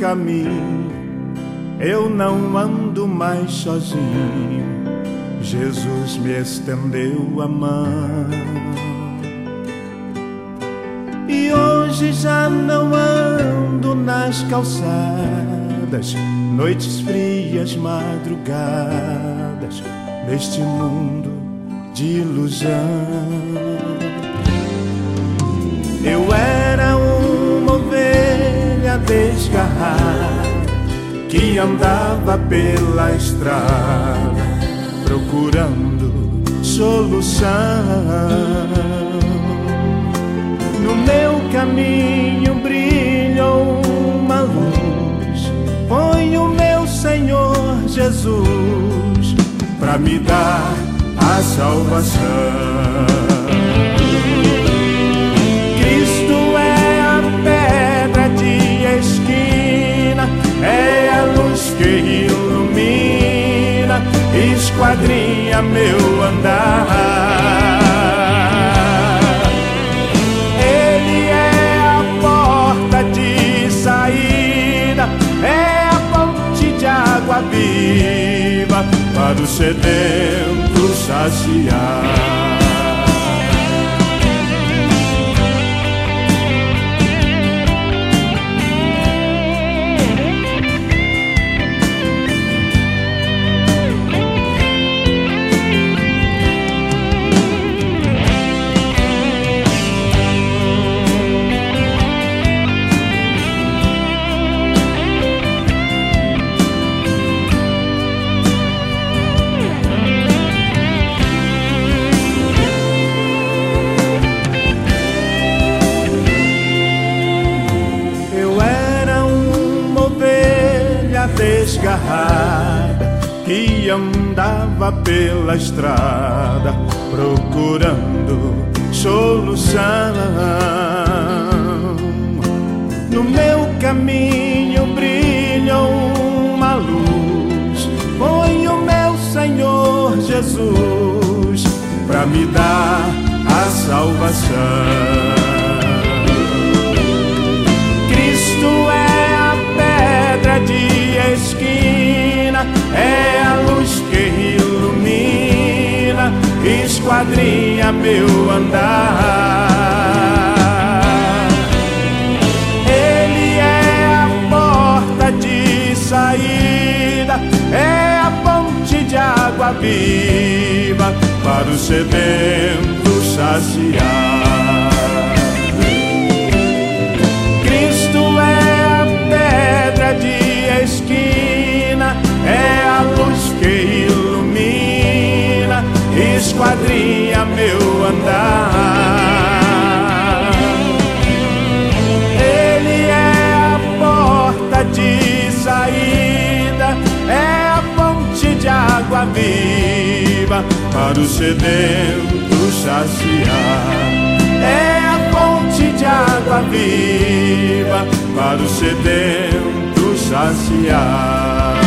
caminho eu não ando mais sozinho. Jesus me estendeu a mão e hoje já não ando nas calçadas, noites frias, madrugadas, neste mundo de ilusão. Eu era uma ovelha desgarrada que andava pela estrada procurando solução. No meu caminho brilhou uma luz, foi o meu Senhor Jesus para me dar a salvação. Cristo é a pedra de esquina, é a luz que ilumina, esquadrinha meu andar. Ele é a porta de saída, é a fonte de água viva para o sedento saciar. Desgarrada que andava pela estrada procurando solução. No meu caminho brilhou uma luz, foi o meu Senhor Jesus para me dar a salvação. Cristo é a pedra de esquina, é a luz que ilumina, esquadrinha meu andar. Ele é a porta de saída, é a fonte de água viva para o sedento saciar. Cristo é a pedra de esquina, é a luz que ilumina, esquadrinha meu andar. Ele é a porta de saída, é a fonte de água viva para o sedento saciar. É a fonte de água viva para o sedento saciar.